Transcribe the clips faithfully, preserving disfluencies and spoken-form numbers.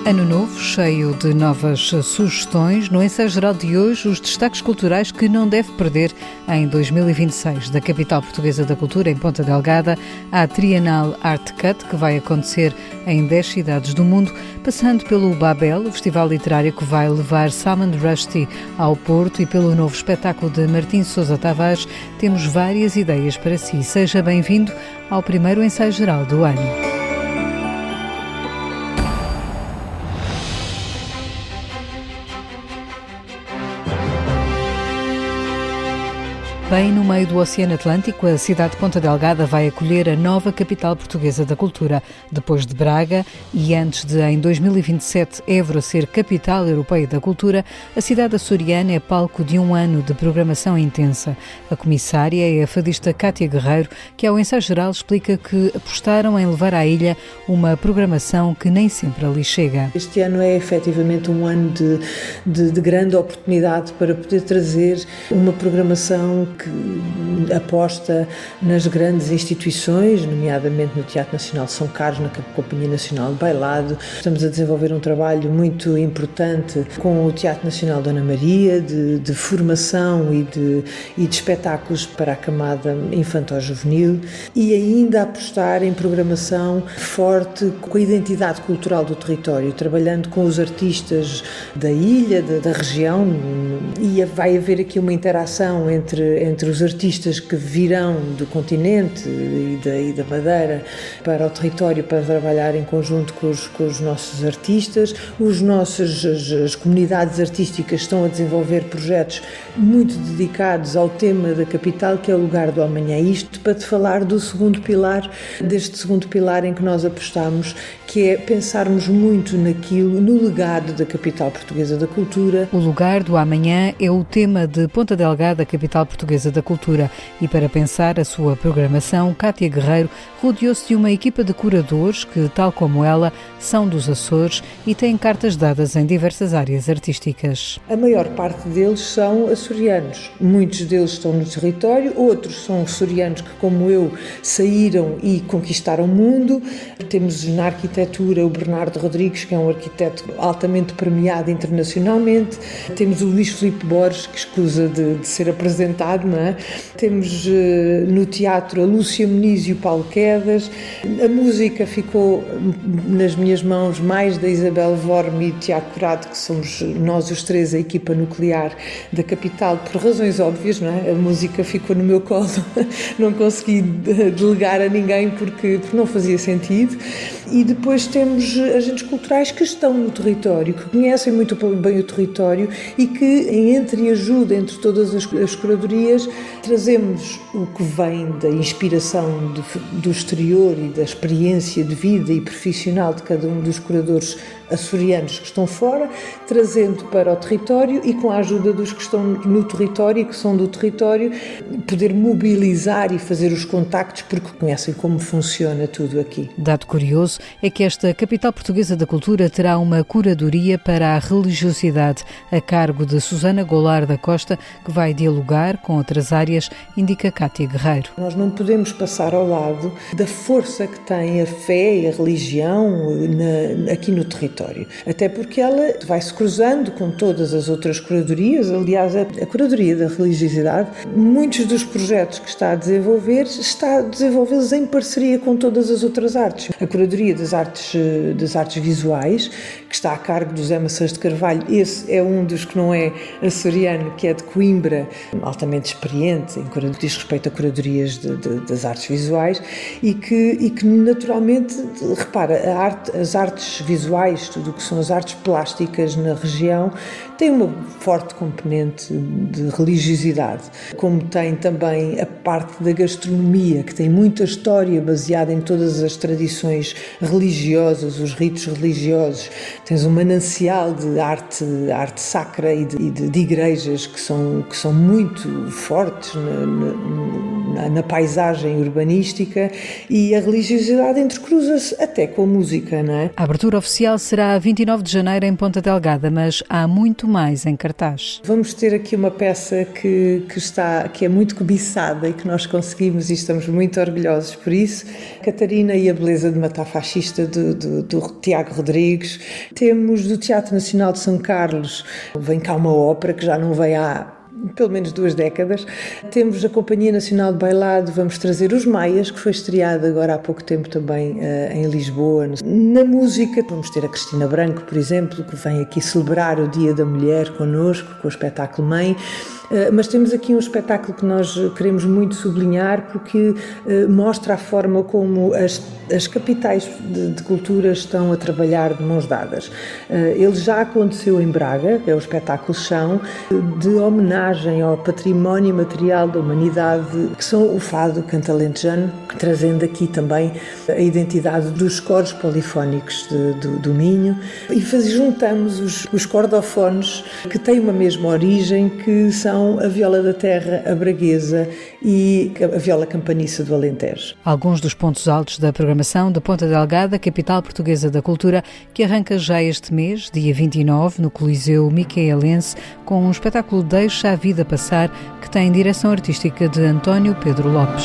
Ano novo, cheio de novas sugestões. No ensaio geral de hoje, os destaques culturais que não deve perder em dois mil e vinte e seis. Da capital portuguesa da cultura, em Ponta Delgada, à Trienal Art Cut, que vai acontecer em dez cidades do mundo, passando pelo Babel, o festival literário que vai levar Salman Rushdie ao Porto, e pelo novo espetáculo de Martim Sousa Tavares, temos várias ideias para si. Seja bem-vindo ao primeiro ensaio geral do ano. Bem no meio do Oceano Atlântico, a cidade de Ponta Delgada vai acolher a nova capital portuguesa da cultura. Depois de Braga e antes de, em dois mil e vinte e sete, Évora ser capital europeia da cultura, a cidade açoriana é palco de um ano de programação intensa. A comissária é a fadista Cátia Guerreiro, que ao ensaio geral explica que apostaram em levar à ilha uma programação que nem sempre ali chega. Este ano é efetivamente um ano de, de, de grande oportunidade para poder trazer uma programação que aposta nas grandes instituições, nomeadamente no Teatro Nacional de São Carlos, na Companhia Nacional de Bailado. Estamos a desenvolver um trabalho muito importante com o Teatro Nacional Dona Maria, de, de formação e de, e de espetáculos para a camada infantil-juvenil, e ainda apostar em programação forte com a identidade cultural do território, trabalhando com os artistas da ilha, da, da região, e vai haver aqui uma interação entre entre os artistas que virão do continente e da, e da Madeira para o território para trabalhar em conjunto com os, com os nossos artistas. Os nossos, as, as comunidades artísticas estão a desenvolver projetos muito dedicados ao tema da capital, que é o lugar do amanhã. Isto para te falar do segundo pilar, deste segundo pilar em que nós apostamos, que é pensarmos muito naquilo, no legado da capital portuguesa da cultura. O lugar do amanhã é o tema de Ponta Delgada, capital portuguesa da cultura, e para pensar a sua programação, Cátia Guerreiro rodeou-se de uma equipa de curadores que, tal como ela, são dos Açores e têm cartas dadas em diversas áreas artísticas. A maior parte deles são açorianos. Muitos deles estão no território, outros são açorianos que, como eu, saíram e conquistaram o mundo. Temos na arquitetura o Bernardo Rodrigues, que é um arquiteto altamente premiado internacionalmente. Temos o Luís Filipe Borges, que escusa de, de ser apresentado, não é? Temos uh, no teatro a Lúcia Muniz e o Paulo Quedas. A música ficou nas minhas mãos mais da Isabel Vorme e Tiago Curado, que somos nós os três a equipa nuclear da capital, por razões óbvias, não é? A música ficou no meu colo, não consegui delegar a ninguém porque, porque não fazia sentido. E depois temos agentes culturais que estão no território, que conhecem muito bem o território e que, em entreajuda entre todas as, as curadorias, trazemos o que vem da inspiração do, do exterior e da experiência de vida e profissional de cada um dos curadores açorianos que estão fora, trazendo para o território e, com a ajuda dos que estão no território e que são do território, poder mobilizar e fazer os contactos, porque conhecem como funciona tudo aqui. Dado curioso é que esta capital portuguesa da cultura terá uma curadoria para a religiosidade a cargo de Susana Goulart da Costa, que vai dialogar com outras áreas, indica Cátia Guerreiro. Nós não podemos passar ao lado da força que tem a fé e a religião na, aqui no território. Até porque ela vai-se cruzando com todas as outras curadorias. Aliás, a, a curadoria da religiosidade, muitos dos projetos que está a desenvolver, está a desenvolvê-los em parceria com todas as outras artes. A curadoria das artes, das artes visuais, que está a cargo do José Maçãs de Carvalho, esse é um dos que não é açoriano, que é de Coimbra, altamente experiente em que diz respeito a curadorias de, de, das artes visuais, e que, e que naturalmente, repara, a arte, as artes visuais, tudo o que são as artes plásticas na região, tem uma forte componente de religiosidade, como tem também a parte da gastronomia, que tem muita história baseada em todas as tradições religiosas, os ritos religiosos. Tens um manancial de arte, arte sacra e de, e de, de igrejas que são, que são muito fortes na, na, na, na paisagem urbanística, e a religiosidade entrecruza-se até com a música, não é? A abertura oficial será a vinte e nove de janeiro em Ponta Delgada, mas há muito mais em cartaz. Vamos ter aqui uma peça que, que, está, que é muito cobiçada e que nós conseguimos, e estamos muito orgulhosos por isso, Catarina e a Beleza de Matar Fascista, do, do, do Tiago Rodrigues. Temos do Teatro Nacional de São Carlos, vem cá uma ópera que já não vem há pelo menos duas décadas. Temos a Companhia Nacional de Bailado, vamos trazer Os Maias, que foi estreada agora há pouco tempo também uh, em Lisboa. Na música, vamos ter a Cristina Branco, por exemplo, que vem aqui celebrar o Dia da Mulher connosco, com o espetáculo Mãe. Uh, mas temos aqui um espetáculo que nós queremos muito sublinhar, porque uh, mostra a forma como as, as capitais de, de cultura estão a trabalhar de mãos dadas. Uh, ele já aconteceu em Braga, é o espetáculo Chão, de homenagem ao património material da humanidade, que são o fado cantalentejano, trazendo aqui também a identidade dos coros polifónicos de, do, do Minho, e faz, juntamos os, os cordofones que têm uma mesma origem, que são a viola da terra, a braguesa e a viola campaniça do Alentejo. Alguns dos pontos altos da programação de Ponta Delgada, capital portuguesa da cultura, que arranca já este mês, dia vinte e nove, no Coliseu Micaelense, com um espetáculo Deixa a Vida Passar, que tem direção artística de António Pedro Lopes.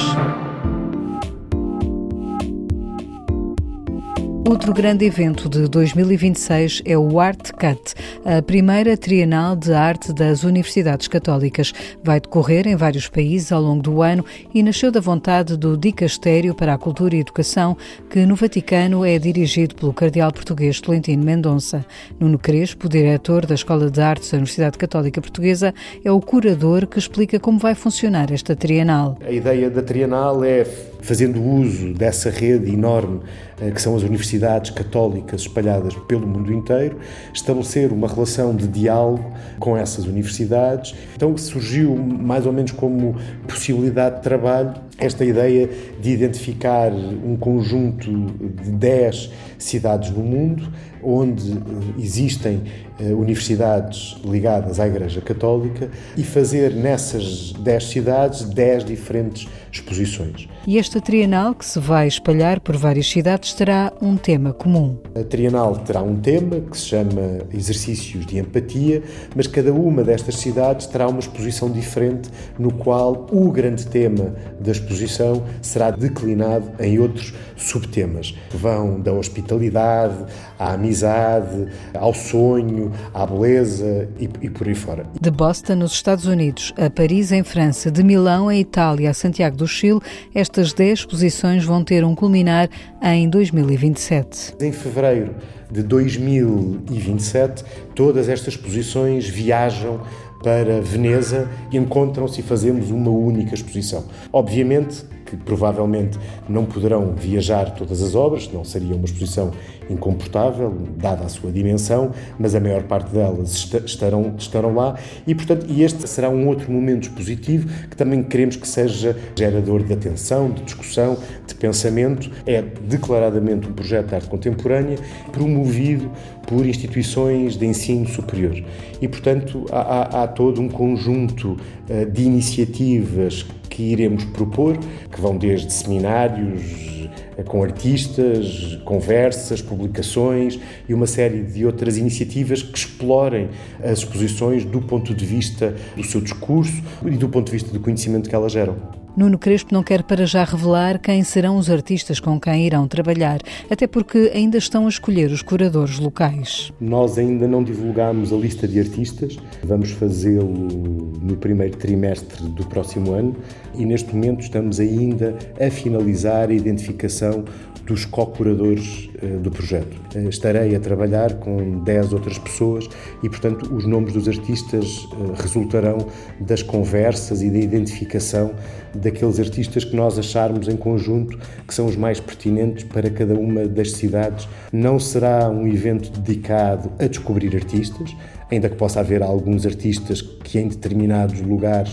Outro grande evento de dois mil e vinte e seis é o ArtCut, a primeira trienal de arte das Universidades Católicas. Vai decorrer em vários países ao longo do ano e nasceu da vontade do Dicastério para a Cultura e Educação, que no Vaticano é dirigido pelo cardeal português Tolentino Mendonça. Nuno Crespo, diretor da Escola de Artes da Universidade Católica Portuguesa, é o curador que explica como vai funcionar esta trienal. A ideia da trienal é, fazendo uso dessa rede enorme que são as universidades católicas espalhadas pelo mundo inteiro, estabelecer uma relação de diálogo com essas universidades. Então surgiu mais ou menos como possibilidade de trabalho esta ideia de identificar um conjunto de dez cidades no mundo onde existem universidades ligadas à Igreja Católica e fazer nessas dez cidades dez diferentes exposições. E esta trienal, que se vai espalhar por várias cidades, terá um tema comum. A trienal terá um tema que se chama Exercícios de Empatia, mas cada uma destas cidades terá uma exposição diferente, no qual o grande tema da exposição será declinado em outros subtemas, que vão da hospitalidade, à amizade, ao sonho, à beleza e, e por aí fora. De Boston, nos Estados Unidos, a Paris, em França, de Milão, em Itália, a Santiago do Chile, estas dez exposições vão ter um culminar em dois mil e vinte e sete. Em fevereiro de dois mil e vinte e sete, todas estas exposições viajam para Veneza e encontram-se e fazemos uma única exposição. Obviamente que provavelmente não poderão viajar todas as obras, não seria uma exposição incomportável, dada a sua dimensão, mas a maior parte delas estarão, estarão lá e, portanto, e este será um outro momento expositivo que também queremos que seja gerador de atenção, de discussão, de pensamento. É declaradamente um projeto de arte contemporânea promovido por instituições de ensino superior e, portanto, há, há, há todo um conjunto uh, de iniciativas que iremos propor, que vão desde seminários com artistas, conversas, publicações e uma série de outras iniciativas que explorem as exposições do ponto de vista do seu discurso e do ponto de vista do conhecimento que elas geram. Nuno Crespo não quer para já revelar quem serão os artistas com quem irão trabalhar, até porque ainda estão a escolher os curadores locais. Nós ainda não divulgámos a lista de artistas, vamos fazê-lo no primeiro trimestre do próximo ano e neste momento estamos ainda a finalizar a identificação dos co-curadores uh, do projeto. Uh, estarei a trabalhar com dez outras pessoas e, portanto, os nomes dos artistas uh, resultarão das conversas e da identificação daqueles artistas que nós acharmos em conjunto que são os mais pertinentes para cada uma das cidades. Não será um evento dedicado a descobrir artistas, ainda que possa haver alguns artistas que em determinados lugares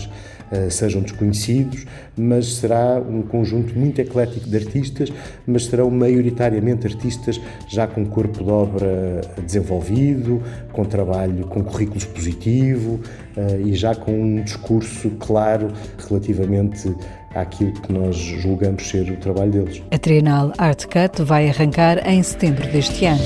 uh, sejam desconhecidos, mas será um conjunto muito eclético de artistas, mas serão maioritariamente artistas já com corpo de obra desenvolvido, com trabalho, com currículo expositivo uh, e já com um discurso claro relativamente àquilo que nós julgamos ser o trabalho deles. A Trienal Art Cut vai arrancar em setembro deste ano.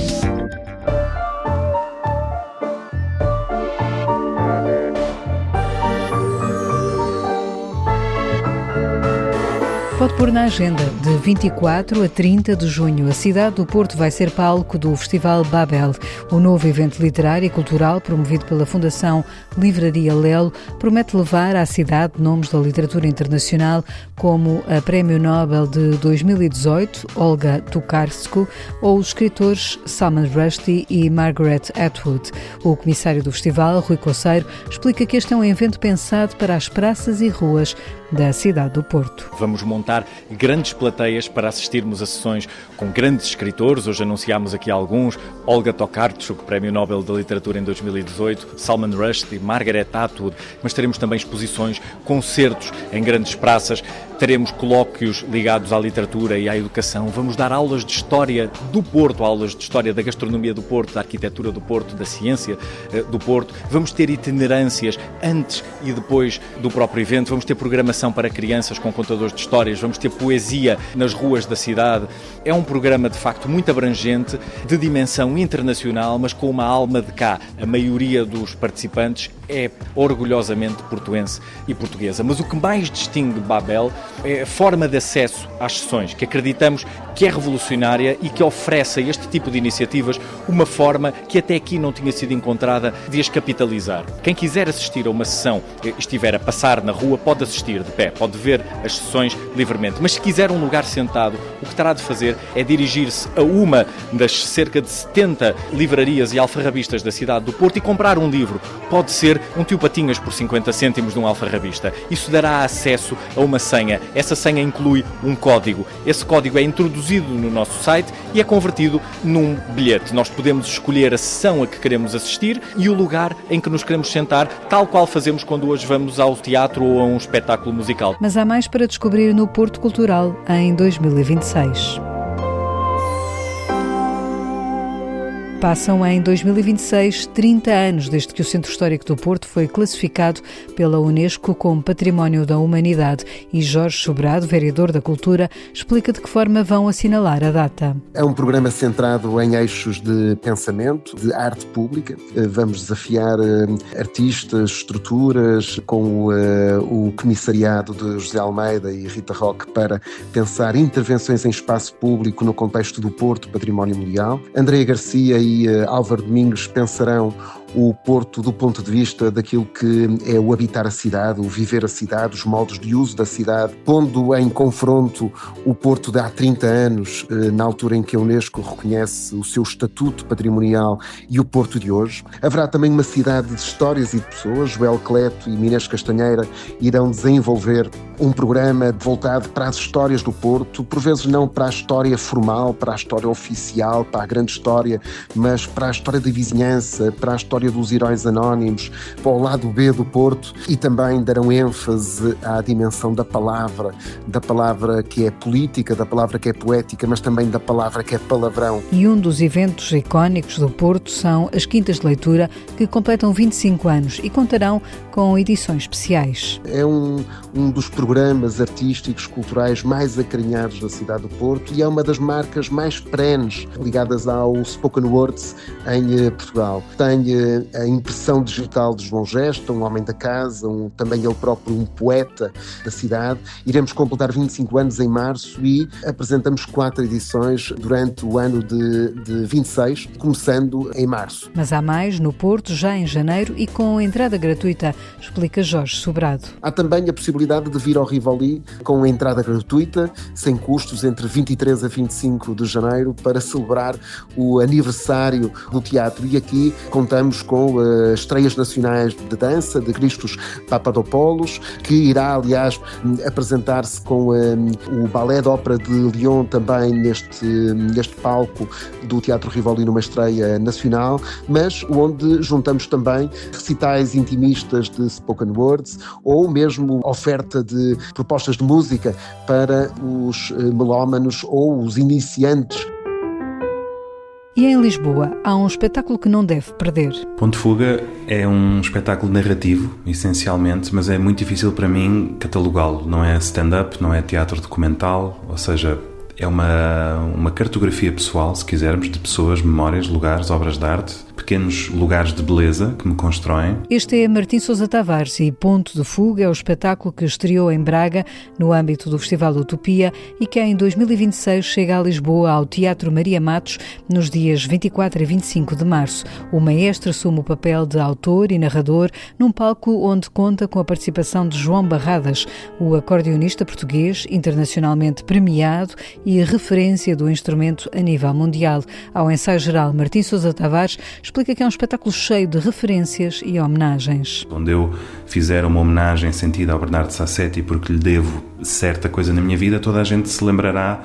Pode pôr na agenda, de vinte e quatro a trinta de junho, a cidade do Porto vai ser palco do Festival Babel. O novo evento literário e cultural, promovido pela Fundação Livraria Lelo, promete levar à cidade nomes da literatura internacional como a Prémio Nobel de dois mil e dezoito, Olga Tokarczuk, ou os escritores Salman Rushdie e Margaret Atwood. O comissário do festival, Rui Coceiro, explica que este é um evento pensado para as praças e ruas da cidade do Porto. Vamos montar grandes plateias para assistirmos a sessões com grandes escritores. Hoje anunciámos aqui alguns: Olga Tokarczuk, Prémio Nobel da Literatura em dois mil e dezoito, Salman Rushdie, Margaret Atwood, mas teremos também exposições, concertos em grandes praças, teremos colóquios ligados à literatura e à educação, vamos dar aulas de história do Porto, aulas de história da gastronomia do Porto, da arquitetura do Porto, da ciência do Porto, vamos ter itinerâncias antes e depois do próprio evento, vamos ter programação para crianças com contadores de histórias, vamos ter poesia nas ruas da cidade. É um programa de facto muito abrangente, de dimensão internacional, mas com uma alma de cá. A maioria dos participantes é orgulhosamente portuense e portuguesa. Mas o que mais distingue Babel é a forma de acesso às sessões, que acreditamos que é revolucionária e que oferece a este tipo de iniciativas uma forma que até aqui não tinha sido encontrada de as capitalizar. Quem quiser assistir a uma sessão, estiver a passar na rua, pode assistir de pé, pode ver as sessões livremente. Mas se quiser um lugar sentado, o que terá de fazer é dirigir-se a uma das cerca de setenta livrarias e alfarrabistas da cidade do Porto e comprar um livro. Pode ser um tio Patinhas por cinquenta cêntimos de um alfarrabista. Isso dará acesso a uma senha. Essa senha inclui um código. Esse código é introduzido no nosso site e é convertido num bilhete. Nós podemos escolher a sessão a que queremos assistir e o lugar em que nos queremos sentar, tal qual fazemos quando hoje vamos ao teatro ou a um espetáculo musical. Mas há mais para descobrir no Porto Cultural em dois mil e vinte e seis. Passam em dois mil e vinte e seis trinta anos desde que o Centro Histórico do Porto foi classificado pela Unesco como Património da Humanidade e Jorge Sobrado, vereador da Cultura, explica de que forma vão assinalar a data. É um programa centrado em eixos de pensamento, de arte pública. Vamos desafiar artistas, estruturas, com o comissariado de José Almeida e Rita Roque para pensar intervenções em espaço público no contexto do Porto, Património Mundial. Andréa Garcia e Álvaro Domingos pensarão o Porto do ponto de vista daquilo que é o habitar a cidade, o viver a cidade, os modos de uso da cidade, pondo em confronto o Porto de há trinta anos, na altura em que a Unesco reconhece o seu estatuto patrimonial, e o Porto de hoje. Haverá também uma cidade de histórias e de pessoas. Joel Cleto e Inês Castanheira irão desenvolver um programa voltado para as histórias do Porto, por vezes não para a história formal, para a história oficial, para a grande história, mas para a história da vizinhança, para a história dos heróis anónimos, para o lado B do Porto, e também darão ênfase à dimensão da palavra, da palavra que é política, da palavra que é poética, mas também da palavra que é palavrão. E um dos eventos icónicos do Porto são as Quintas de Leitura, que completam vinte e cinco anos e contarão com edições especiais. É um, um dos programas artísticos, culturais mais acarinhados da cidade do Porto e é uma das marcas mais perenes ligadas ao spoken words em Portugal. Tem a impressão digital de João Gesta, um homem da casa, um, também ele próprio um poeta da cidade. Iremos completar vinte e cinco anos em março e apresentamos quatro edições durante o ano de, de vinte e seis, começando em março. Mas há mais no Porto, já em janeiro e com entrada gratuita, explica Jorge Sobrado. Há também a possibilidade de vir ao Rivoli com entrada gratuita, sem custos, entre vinte e três a vinte e cinco de janeiro, para celebrar o aniversário do teatro. E aqui contamos com uh, estreias nacionais de dança, de Christos Papadopoulos, que irá, aliás, apresentar-se com um, o Ballet de Ópera de Lyon também neste, neste palco do Teatro Rivoli numa estreia nacional, mas onde juntamos também recitais intimistas de spoken words ou mesmo oferta de propostas de música para os melómanos ou os iniciantes. E em Lisboa há um espetáculo que não deve perder. Ponto de Fuga é um espetáculo narrativo, essencialmente, mas é muito difícil para mim catalogá-lo. Não é stand-up, não é teatro documental, ou seja, é uma, uma cartografia pessoal, se quisermos, de pessoas, memórias, lugares, obras de arte, pequenos lugares de beleza que me constroem. Este é Martim Sousa Tavares e Ponto de Fuga é o espetáculo que estreou em Braga no âmbito do Festival Utopia e que em dois mil e vinte e seis chega a Lisboa ao Teatro Maria Matos nos dias vinte e quatro e vinte e cinco de março. O maestro assume o papel de autor e narrador num palco onde conta com a participação de João Barradas, o acordeonista português internacionalmente premiado e referência do instrumento a nível mundial. Ao ensaio geral, Martim Sousa Tavares explica que é um espetáculo cheio de referências e homenagens. Onde eu fizer uma homenagem sentida ao Bernardo Sassetti porque lhe devo certa coisa na minha vida, toda a gente se lembrará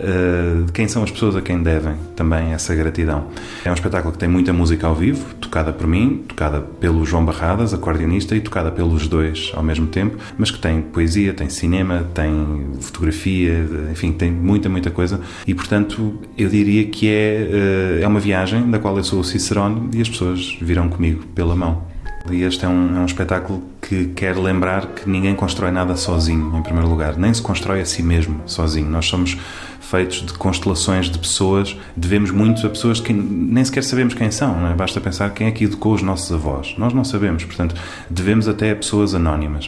uh, de quem são as pessoas a quem devem também essa gratidão. É um espetáculo que tem muita música ao vivo, tocada por mim, tocada pelo João Barradas, acordeonista, e tocada pelos dois ao mesmo tempo, mas que tem poesia, tem cinema, tem fotografia, enfim, tem muita, muita coisa. E, portanto, eu diria que é, uh, é uma viagem da qual eu sou o Cicerone e as pessoas virão comigo pela mão. E este é um, é um espetáculo que quer lembrar que ninguém constrói nada sozinho, em primeiro lugar. Nem se constrói a si mesmo sozinho. Nós somos feitos de constelações de pessoas, devemos muito a pessoas que nem sequer sabemos quem são, não é? Basta pensar quem é que educou os nossos avós. Nós não sabemos, portanto, devemos até a pessoas anónimas.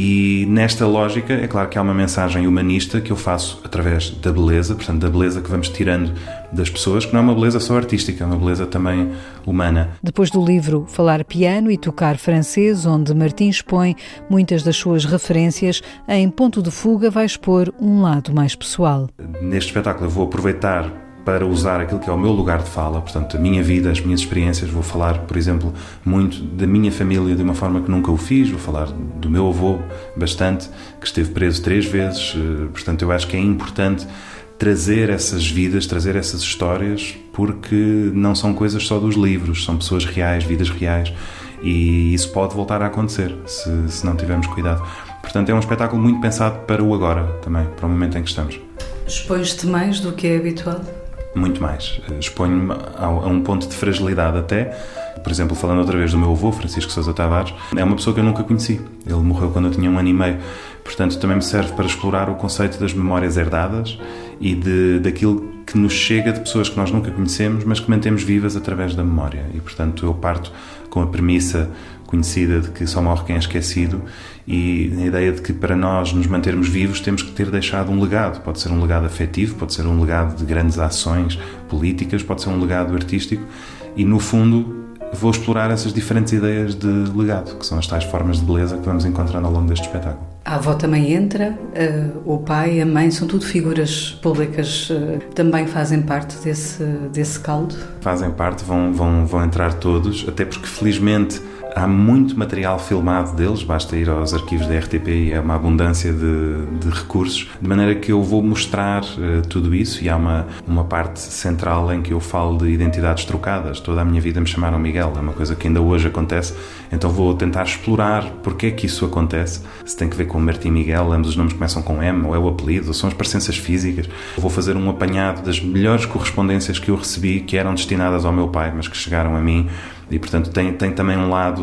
E nesta lógica, é claro que há uma mensagem humanista que eu faço através da beleza, portanto, da beleza que vamos tirando das pessoas, que não é uma beleza só artística, é uma beleza também humana. Depois do livro Falar Piano e Tocar Francês, onde Martim expõe muitas das suas referências, em Ponto de Fuga vai expor um lado mais pessoal. Neste espetáculo eu vou aproveitar para usar aquilo que é o meu lugar de fala, portanto, a minha vida, as minhas experiências. Vou falar, por exemplo, muito da minha família de uma forma que nunca o fiz. Vou falar do meu avô bastante, que esteve preso três vezes. Portanto, eu acho que é importante trazer essas vidas, trazer essas histórias, porque não são coisas só dos livros, são pessoas reais, vidas reais, e isso pode voltar a acontecer se, se não tivermos cuidado. Portanto, é um espetáculo muito pensado para o agora também, para o momento em que estamos. Expões-te mais do que é habitual? Muito mais. Exponho-me a um ponto de fragilidade até. Por exemplo, falando outra vez do meu avô, Francisco Sousa Tavares, é uma pessoa que eu nunca conheci. Ele morreu quando eu tinha um ano e meio. Portanto, também me serve para explorar o conceito das memórias herdadas e de, daquilo que nos chega de pessoas que nós nunca conhecemos, mas que mantemos vivas através da memória. E, portanto, eu parto com a premissa conhecida de que só morre quem é esquecido e a ideia de que para nós nos mantermos vivos temos que ter deixado um legado. Pode ser um legado afetivo, pode ser um legado de grandes ações políticas, pode ser um legado artístico e, no fundo, vou explorar essas diferentes ideias de legado, que são as tais formas de beleza que vamos encontrando ao longo deste espetáculo. A avó também entra, uh, o pai, a mãe, são tudo figuras públicas, uh, também fazem parte desse, desse caldo? Fazem parte, vão, vão, vão entrar todos, até porque felizmente há muito material filmado deles, basta ir aos arquivos da R T P e é uma abundância de, de recursos, de maneira que eu vou mostrar uh, tudo isso e há uma, uma parte central em que eu falo de identidades trocadas. Toda a minha vida me chamaram Miguel, é uma coisa que ainda hoje acontece, então vou tentar explorar porque é que isso acontece, se tem que ver com Martim Miguel, ambos os nomes começam com M, ou é o apelido, ou são as parecenças físicas. Vou fazer um apanhado das melhores correspondências que eu recebi, que eram destinadas ao meu pai, mas que chegaram a mim, e portanto tem, tem também um lado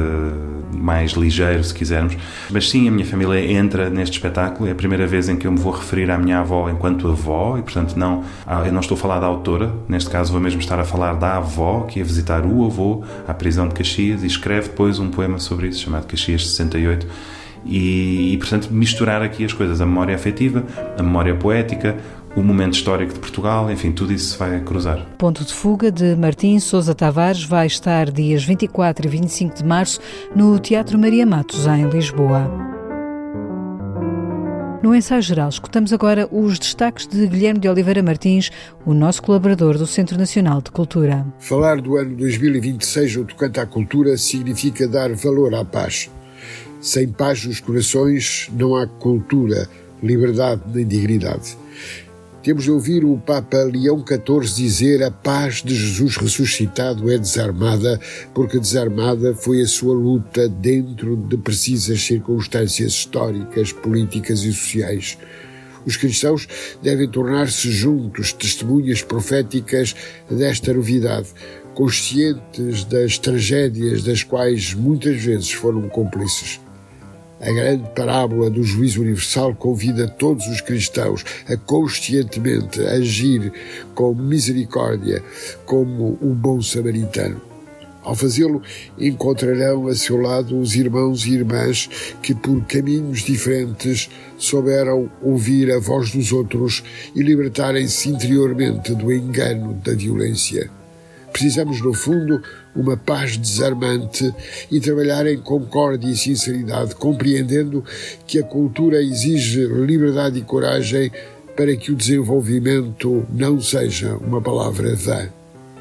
uh, mais ligeiro, se quisermos. Mas sim, a minha família entra neste espetáculo, é a primeira vez em que eu me vou referir à minha avó enquanto avó, e portanto não, eu não estou a falar da autora, neste caso vou mesmo estar a falar da avó, que ia visitar o avô à prisão de Caxias, e escreve depois um poema sobre isso, chamado Caxias sessenta e oito, e, e portanto misturar aqui as coisas, a memória afetiva, a memória poética, o momento histórico de Portugal, enfim, tudo isso se vai cruzar. Ponto de Fuga, de Martim Sousa Tavares, vai estar dias vinte e quatro e vinte e cinco de março no Teatro Maria Matos, em Lisboa. No Ensaio Geral, escutamos agora os destaques de Guilherme de Oliveira Martins, o nosso colaborador do Centro Nacional de Cultura. Falar do ano dois mil e vinte e seis no tocante à cultura significa dar valor à paz. Sem paz nos corações não há cultura, liberdade nem dignidade. Temos de ouvir o Papa Leão catorze dizer: a paz de Jesus ressuscitado é desarmada, porque desarmada foi a sua luta dentro de precisas circunstâncias históricas, políticas e sociais. Os cristãos devem tornar-se juntos testemunhas proféticas desta novidade, conscientes das tragédias das quais muitas vezes foram cúmplices. A grande parábola do juízo universal convida todos os cristãos a conscientemente agir com misericórdia como um bom samaritano. Ao fazê-lo, encontrarão a seu lado os irmãos e irmãs que, por caminhos diferentes, souberam ouvir a voz dos outros e libertarem-se interiormente do engano da violência. Precisamos, no fundo, uma paz desarmante e trabalhar em concórdia e sinceridade, compreendendo que a cultura exige liberdade e coragem para que o desenvolvimento não seja uma palavra vã.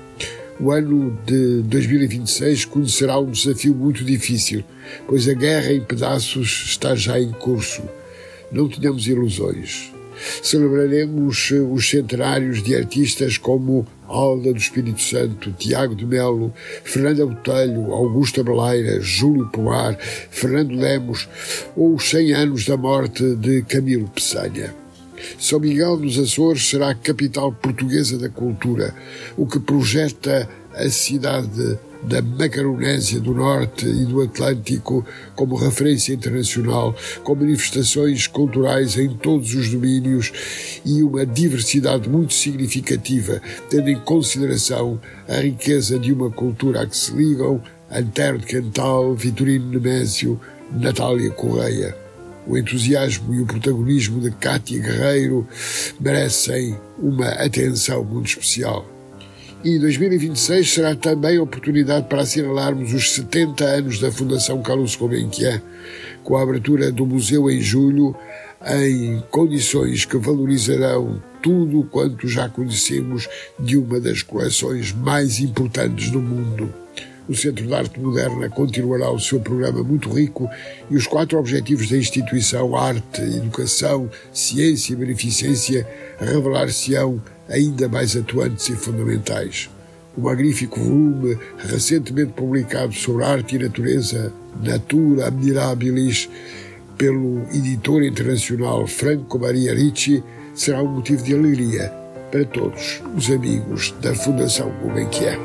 O ano de dois mil e vinte e seis conhecerá um desafio muito difícil, pois a guerra em pedaços está já em curso. Não tenhamos ilusões. Celebraremos os centenários de artistas como Alda do Espírito Santo, Tiago de Melo, Fernanda Botelho, Augusta Beleira, Júlio Poar, Fernando Lemos ou os cem anos da morte de Camilo Peçanha. São Miguel dos Açores será a capital portuguesa da cultura, o que projeta a cidade da Macaronésia do Norte e do Atlântico como referência internacional, com manifestações culturais em todos os domínios e uma diversidade muito significativa, tendo em consideração a riqueza de uma cultura a que se ligam Antero de Cantal, Vitorino Nemésio, Natália Correia. O entusiasmo e o protagonismo de Cátia Guerreiro merecem uma atenção muito especial. E dois mil e vinte e seis será também a oportunidade para assinalarmos os setenta anos da Fundação Carlos Gulbenkian, com a abertura do museu em julho, em condições que valorizarão tudo quanto já conhecemos de uma das coleções mais importantes do mundo. O Centro de Arte Moderna continuará o seu programa muito rico e os quatro objetivos da instituição, arte, educação, ciência e beneficência, revelar-se-ão ainda mais atuantes e fundamentais. O magnífico volume recentemente publicado sobre arte e natureza, Natura Admirabilis, pelo editor internacional Franco Maria Ricci, será um motivo de alegria para todos os amigos da Fundação Gulbenkian.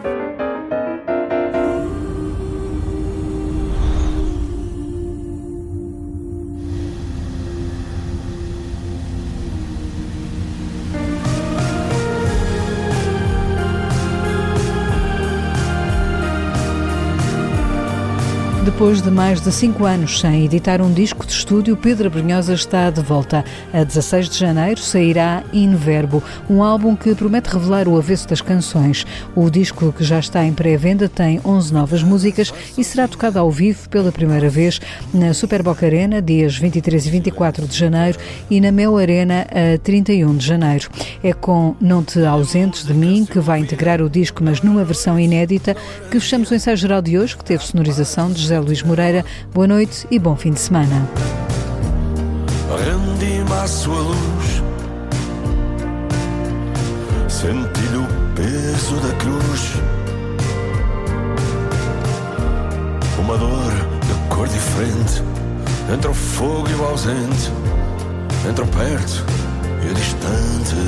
Depois de mais de cinco anos sem editar um disco de estúdio, Pedro Abrunhosa está de volta. A dezasseis de janeiro sairá In Verbo, um álbum que promete revelar o avesso das canções. O disco, que já está em pré-venda, tem onze novas músicas e será tocado ao vivo pela primeira vez na Super Boca Arena, dias vinte e três e vinte e quatro de janeiro, e na Mel Arena, a trinta e um de janeiro. É com Não Te Ausentes de Mim, que vai integrar o disco, mas numa versão inédita, que fechamos o ensaio geral de hoje, que teve sonorização de José Luís Moreira. Boa noite e bom fim de semana. Rendi-me à sua luz, senti-lhe o peso da cruz, uma dor de cor diferente, entre o fogo e o ausente, entre o perto e o distante.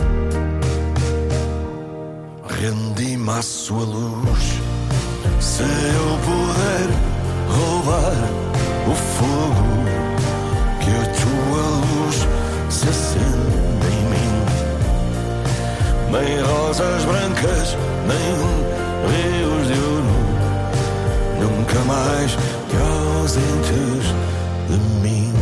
Rendi-me à sua luz, se eu puder roubar o fogo, que a tua luz se acenda em mim. Nem rosas brancas, nem rios de ouro, nunca mais te ausentes de mim.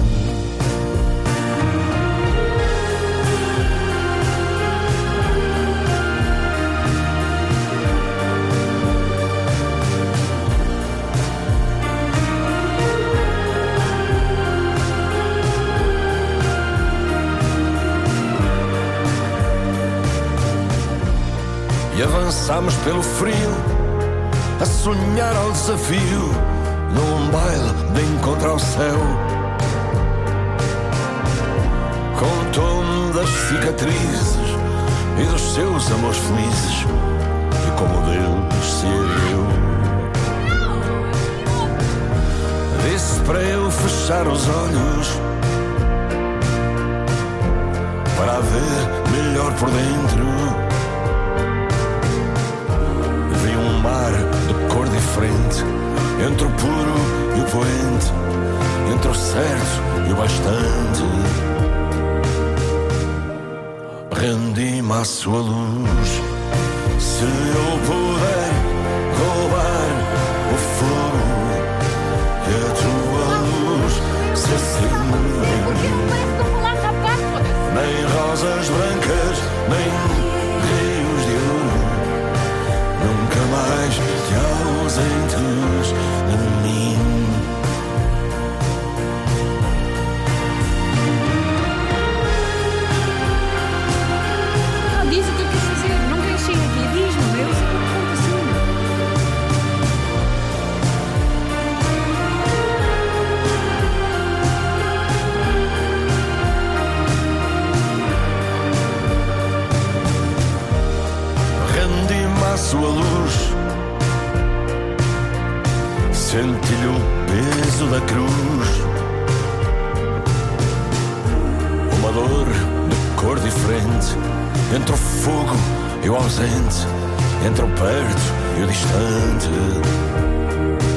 E avançámos pelo frio, a sonhar ao desafio, num baile de encontro ao céu. Contou-me das cicatrizes e dos seus amores felizes, e como o deles se ergueu. Disse para eu fechar os olhos, para a ver melhor por dentro. Vi um mar de cor diferente, entre o puro e o poente, entre o certo e o bastante. Rendi-me à sua luz. Se eu puder roubar o fogo e a tua luz se acende, nem rosas brancas, nem rios de ouro nunca mais te ausentes de mim. Diz o que eu quis dizer, não queres sair aqui, diz-me, eu sei o que aconteceu. Rendi-me à sua luz, senti-lhe o peso da cruz, uma dor de cor diferente, entre o fogo e o ausente, entre o perto e o distante.